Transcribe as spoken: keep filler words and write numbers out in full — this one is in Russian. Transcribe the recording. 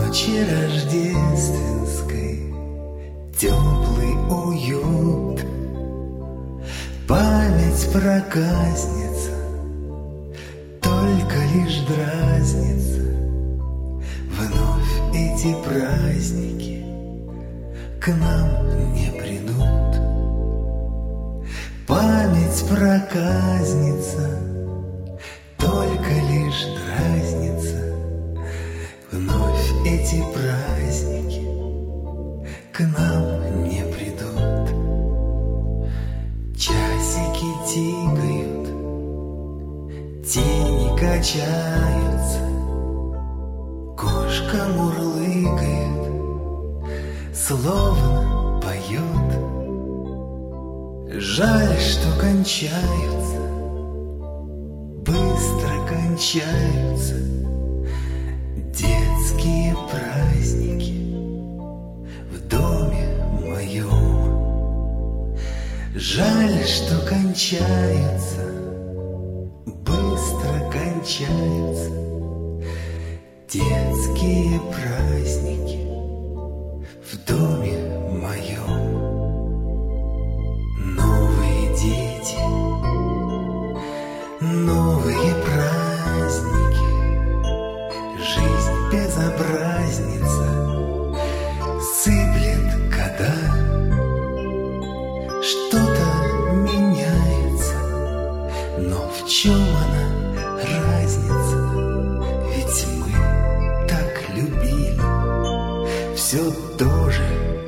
ночи рождественской теплый уют, память проказница, только лишь дразнится. Вновь эти праздники к нам не придут. Память проказница, только лишь дразнится. Вновь эти праздники к нам не придут. Часики тикают, тени качаются, кошка мурлыкает, словно поет. Жаль, что кончаются, быстро кончаются детские праздники в доме моем. Жаль, что кончаются, быстро кончаются детские праздники в доме моем. Новые дети, новые праздники, жизнь безобразница сыплет года. Что-то меняется, но в чем она разница? Ведь мы так любили все то же